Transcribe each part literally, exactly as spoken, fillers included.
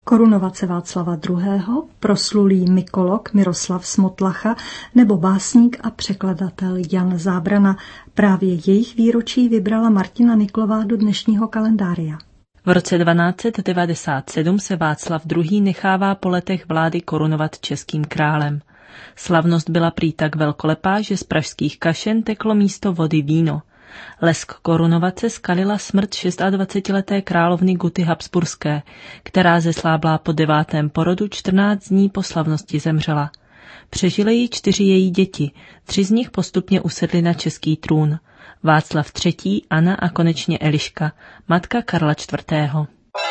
Korunovace Václava druhého., proslulý mykolog Miroslav Smotlacha nebo básník a překladatel Jan Zábrana. Právě jejich výročí vybrala Martina Niklová do dnešního kalendária. V roce dvanáct set devadesát sedm se Václav druhý. nechává po letech vlády korunovat českým králem. Slavnost byla prý tak velkolepá, že z pražských kašen teklo místo vody víno. Lesk korunovace skalila smrt dvacetišestileté královny Guty Habsburské, která zesláblá po devátém porodu čtrnáct dní po slavnosti zemřela. Přežily ji čtyři její děti, tři z nich postupně usedly na český trůn. Václav třetí., Anna a konečně Eliška, matka Karla čtvrtého.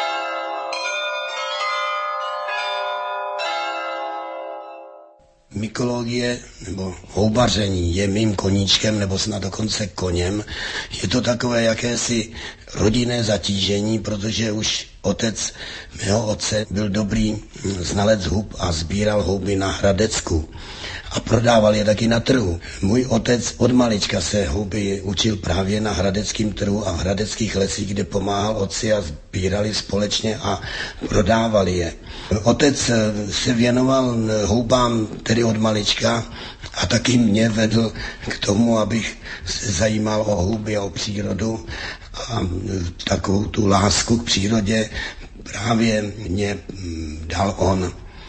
Mykologie nebo houbaření je mým koníčkem, nebo snad dokonce koněm. Je to takové jakési rodinné zatížení, protože už otec mého otce byl dobrý znalec hub a sbíral houby na Hradecku a prodával je taky na trhu. Můj otec od malička se houby učil právě na hradeckém trhu a v hradeckých lesích, kde pomáhal otci a sbírali společně a prodávali je. Otec se věnoval houbám tedy od malička a taky mě vedl k tomu, abych se zajímal o houby a o přírodu a takovou tu lásku k přírodě právě mě dal on.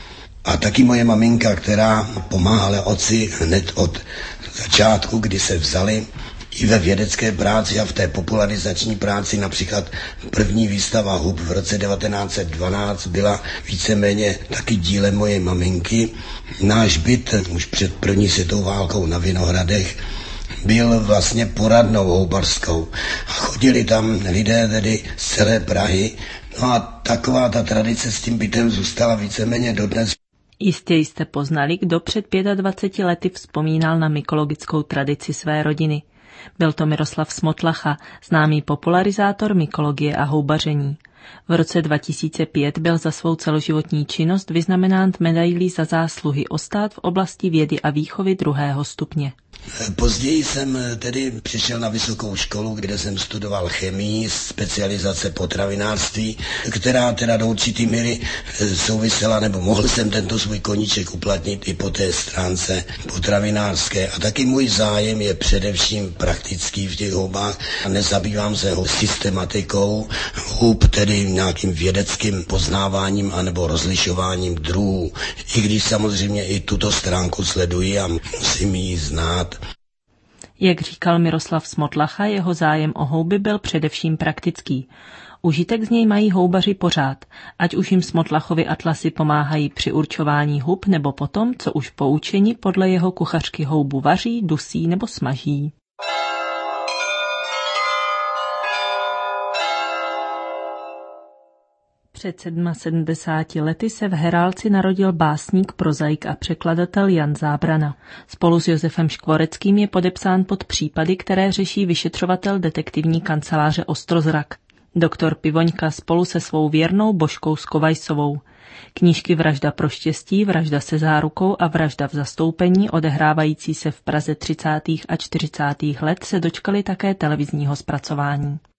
A taky moje maminka, která pomáhala otci hned od začátku, kdy se vzali i ve vědecké práci a v té popularizační práci, například první výstava hub v roce devatenáct set dvanáct byla víceméně taky dílem moje maminky. Náš byt už před první světovou válkou na Vinohradech byl vlastně poradnou houbařskou. A chodili tam lidé tedy z celé Prahy. No a taková ta tradice s tím bytem zůstala víceméně dodnes. Jistě jste poznali, kdo před dvaceti pěti lety vzpomínal na mykologickou tradici své rodiny. Byl to Miroslav Smotlacha, známý popularizátor mykologie a houbaření. V roce dva tisíce pět byl za svou celoživotní činnost vyznamenán medailí za zásluhy o stát v oblasti vědy a výchovy druhého stupně. Později jsem tedy přišel na vysokou školu, kde jsem studoval chemii, specializace potravinářství, která teda do určitý míry souvisela, nebo mohl jsem tento svůj koníček uplatnit i po té stránce potravinářské. A taky můj zájem je především praktický v těch houbách a nezabývám se ho systematikou hub, tedy nějakým vědeckým poznáváním anebo rozlišováním druhů. I když samozřejmě i tuto stránku sleduji a musím ji znát. Jak říkal Miroslav Smotlacha, jeho zájem o houby byl především praktický. Užitek z něj mají houbaři pořád, ať už jim Smotlachovi atlasy pomáhají při určování hub nebo potom, co už poučeni podle jeho kuchařky houbu vaří, dusí nebo smaží. Před sedmdesáti sedmi lety se v Herálci narodil básník, prozaik a překladatel Jan Zábrana. Spolu s Josefem Škvoreckým je podepsán pod případy, které řeší vyšetřovatel detektivní kanceláře Ostrozrak. Doktor Pivoňka spolu se svou věrnou Božkou Skovajsovou. Knížky Vražda pro štěstí, Vražda se zárukou a Vražda v zastoupení, odehrávající se v Praze třicátých a čtyřicátých let, se dočkaly také televizního zpracování.